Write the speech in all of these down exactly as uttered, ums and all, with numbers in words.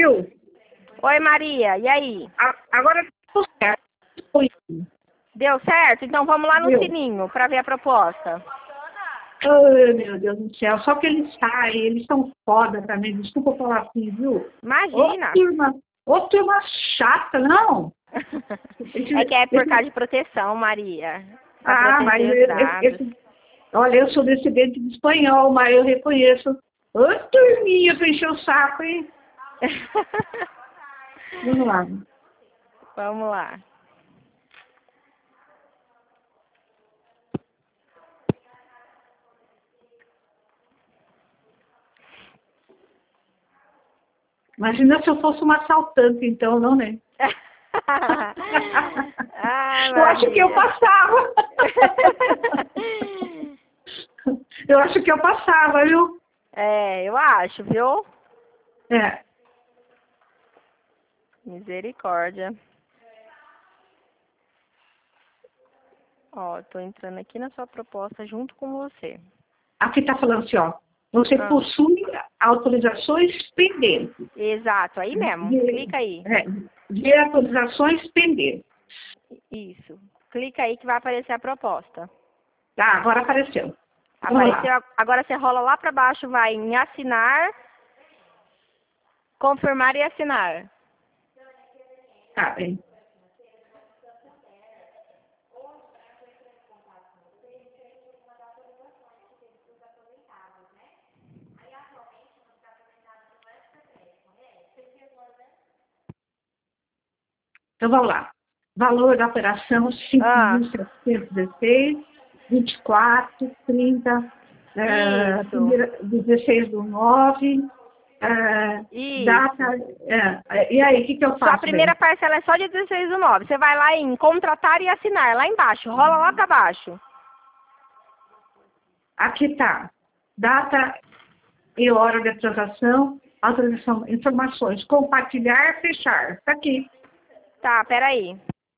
viu? Oi, Maria, e aí? A- Agora tudo certo. Foi. Deu certo? Então vamos lá no Deu. sininho para ver a proposta. Ai, meu Deus do céu. Só que eles saem, eles são foda também. Desculpa eu falar assim, viu? Ô, Imagina. turma, ô, turma chata, não? É que é por Esse- causa de proteção, Maria. Para Ah, mas proteger os eu- eu- dados. esse- olha, eu sou descendente de espanhol, mas eu reconheço. Ô, turminha, pra encher o saco, hein? Vamos lá. Vamos lá. Imagina se eu fosse uma assaltante, então, não, né? Ai, Eu acho que eu Maria. passava. Eu acho que eu passava, viu? É, eu acho, viu? É. Misericórdia. Ó, tô entrando aqui na sua proposta junto com você. Aqui está falando assim, ó. Você Ah. possui autorizações pendentes. Exato, aí mesmo. De, Clica aí. é, de autorizações pendentes. Isso. Clica aí que vai aparecer a proposta. Tá, agora apareceu. Vamos Apareceu, lá. agora você rola lá para baixo, vai em assinar, confirmar e assinar. Tá bem. Então vamos lá. Valor da operação cinco Ah. mil setecentos e dezesseis, vinte e quatro, trinta, é, Isso. primeira, dezesseis do nove, é, Isso. data. É, e aí, o que, que eu faço? Sua primeira bem? parcela é só de dezesseis do nove. Você vai lá em contratar e assinar, lá embaixo. Rola lá para baixo. Aqui está. Data e hora de transação, autorização, informações, compartilhar, fechar. Está aqui. Tá, peraí.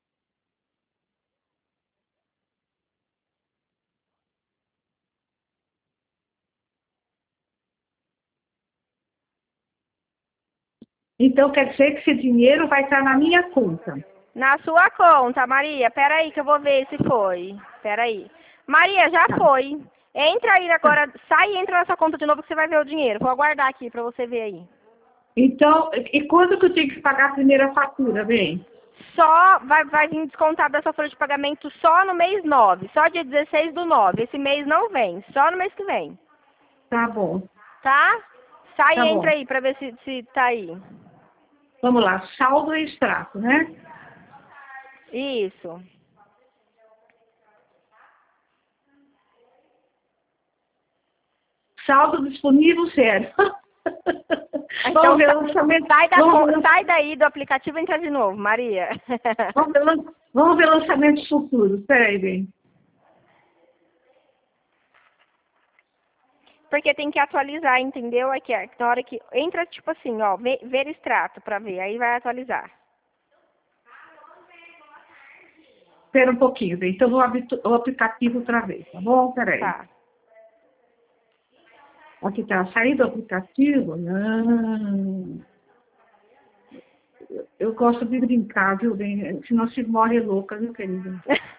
Então, quer dizer que esse dinheiro vai estar na minha conta. Na sua conta, Maria. Peraí que eu vou ver se foi. Peraí. Maria, já Tá. foi. Entra aí agora, sai e entra na sua conta de novo que você vai ver o dinheiro. Vou aguardar aqui para você ver aí. Então, e quando que eu tenho que pagar a primeira fatura, bem? Só vai, vai vir descontado da sua folha de pagamento só no mês nove. Só dia dezesseis do nove. Esse mês não vem. Só no mês que vem. Tá bom. Tá? Sai Tá e entra bom. aí para ver se, se tá aí. Vamos lá. Saldo e extrato, né? Isso. Saldo disponível, zero. Então, Vamos ver o lançamento. sai, da, Vamos ver, sai daí do aplicativo e entra de novo, Maria. vamos ver, lan- vamos ver lançamentos futuros. Espera aí, bem. Porque tem que atualizar, entendeu? Aqui, ó, na hora que entra, tipo assim, ó, ver, ver extrato pra ver, aí vai atualizar. Espera um pouquinho, bem. Então, vou abrir o aplicativo outra vez, tá bom? Espera aí. Tá. Aqui está, sair do aplicativo. Não. Eu, eu gosto de brincar, viu, bem? Senão se morre louca, viu, querida?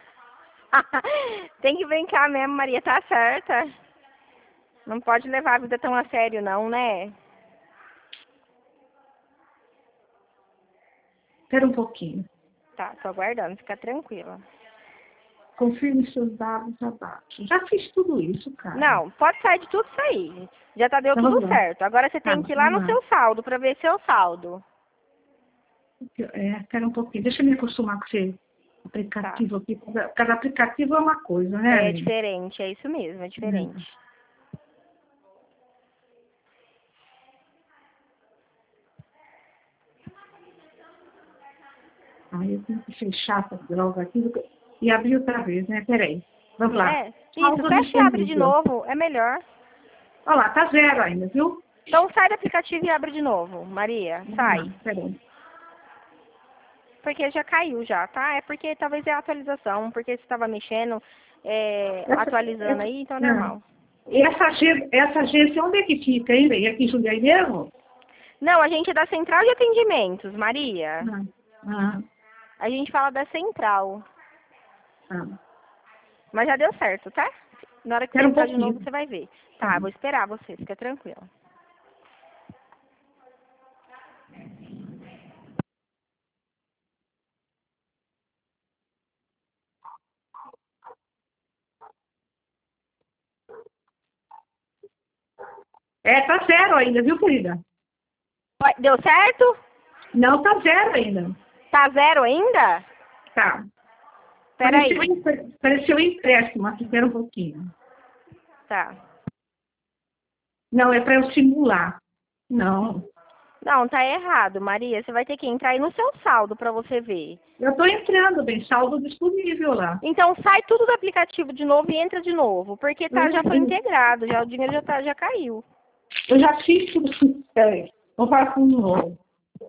Tem que brincar mesmo, Maria, tá certa. Não pode levar a vida tão a sério, não, né? Espera um pouquinho. Tá, tô aguardando, fica tranquila. Confirme seus dados abaixo. Já fiz tudo isso, cara. Não, pode sair de tudo isso aí. Já tá deu Então, tudo vamos lá. certo. Agora você tem Tá, que ir lá vamos no lá. seu saldo pra ver seu saldo. É, espera um pouquinho. Deixa eu me acostumar com esse aplicativo aqui. Cada, cada aplicativo é uma coisa, né, É amiga? diferente, é isso mesmo, é diferente. Aí eu tenho que fechar essa droga aqui e abrir outra vez, né? Peraí. Vamos lá. É, isso, Saldo fecha e abre de disponível. novo, é melhor. Olha lá, tá zero ainda, viu? Então sai do aplicativo e abre de novo, Maria, Vamos sai. lá, peraí. Porque já caiu já, tá? É porque talvez é a atualização, porque você estava mexendo, é, Essa- atualizando essa- aí, então é é. normal. E essa, agência- essa agência, onde é que fica, hein, bem? Aqui em Jundiaí mesmo? Não, a gente é da central de atendimentos, Maria. Ah, ah, A gente fala da central. ah. Mas já deu certo, tá? Na hora que você Quero um entrar de novo, pouquinho. você vai ver. Tá, vou esperar você, fica tranquila. É, tá zero ainda, viu, querida? Oi, deu certo? Não, tá zero ainda. Tá zero ainda? Tá. Peraí. Pareceu, empre- pareceu empréstimo aqui, espera um pouquinho. Tá. Não, é para eu simular. Não. Não, tá errado, Maria. Você vai ter que entrar aí no seu saldo pra você ver. Eu estou entrando, bem, saldo disponível lá. Então sai tudo do aplicativo de novo e entra de novo, porque tá, já foi Uhum. integrado, já o dinheiro já, tá, já caiu. Eu já fiz tudo. Peraí, vou falar com o novo.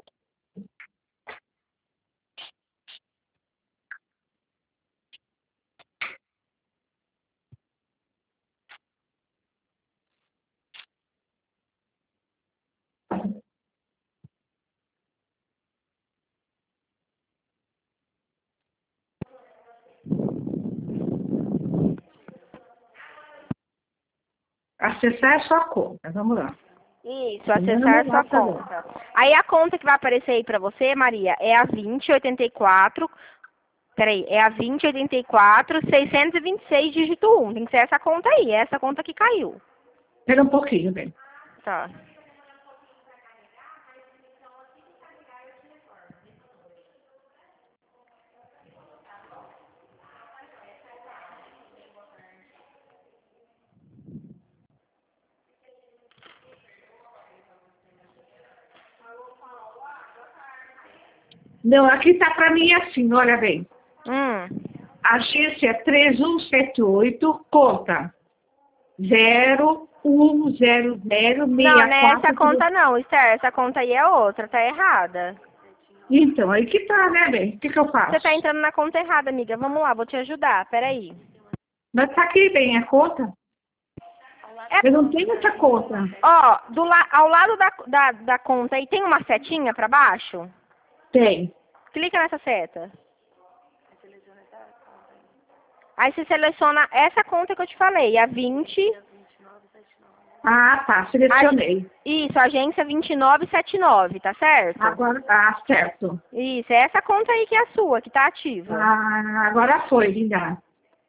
Acessar a sua conta. Vamos lá. Isso, acessar sua conta. Aí a conta que vai aparecer aí pra você, Maria, é a vinte oitenta e quatro. Peraí, é a vinte oitenta e quatro, seiscentos e vinte e seis, dígito um. Tem que ser essa conta aí, é essa conta que caiu. Espera um pouquinho, bem. Tá. Não, aqui está para mim assim, olha bem. Hum. Agência três um sete oito, conta zero um zero zero Não, seis não é essa quatro. conta não, Esther. Essa conta aí é outra, tá errada. Então, aí que tá, né, bem? O que, que eu faço? Você tá entrando na conta errada, amiga. Vamos lá, vou te ajudar. Peraí. Mas tá aqui, bem, a conta. É, Eu não tenho essa conta. ó, do la, ao lado da, da, da conta aí tem uma setinha pra baixo? Tem. Clica nessa seta. Aí você seleciona essa conta que eu te falei, a vinte. Ah, tá, selecionei. Isso, agência vinte e nove setenta e nove, tá certo? Agora, ah, certo. Isso, é essa conta aí que é a sua, que tá ativa. Ah, agora foi, linda.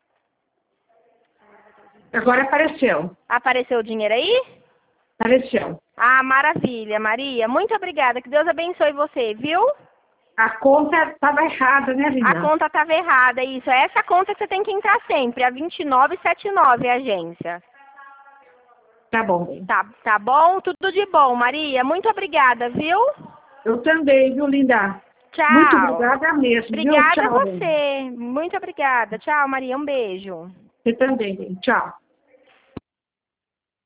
Agora apareceu. Apareceu o dinheiro aí? Apareceu. Ah, maravilha, Maria. Muito obrigada. Que Deus abençoe você, viu? A conta estava errada, né, linda? A conta estava errada, isso. É essa conta que você tem que entrar sempre, a vinte e nove setenta e nove, a agência. Tá bom. Tá, tá bom? Tudo de bom, Maria. Muito obrigada, viu? Eu também, viu, linda? Tchau. Muito obrigada mesmo, Obrigada viu? a Tchau, você. Muito obrigada. Tchau, Maria. Um beijo. Você também, bem. Tchau.